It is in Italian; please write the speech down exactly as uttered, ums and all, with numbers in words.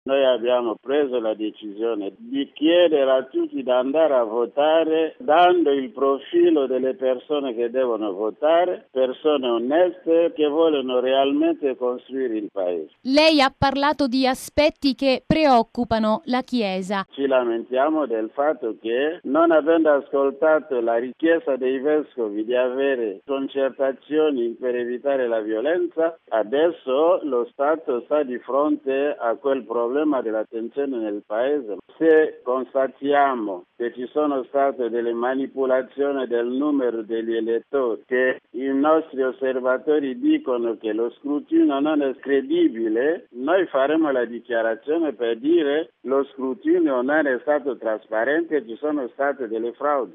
Noi abbiamo preso la decisione di chiedere a tutti di andare a votare dando il profilo delle persone che devono votare, persone oneste che vogliono realmente costruire il Paese. Lei ha parlato di aspetti che preoccupano la Chiesa. Ci lamentiamo del fatto che, non avendo ascoltato la richiesta dei vescovi di avere concertazioni per evitare la violenza, adesso lo Stato sta di fronte a quel problema della tensione nel Paese. Se constatiamo che ci sono state delle manipolazioni del numero degli elettori, che i nostri osservatori dicono che lo scrutinio non è credibile, noi faremo la dichiarazione per dire lo scrutinio non è stato trasparente e ci sono state delle frodi.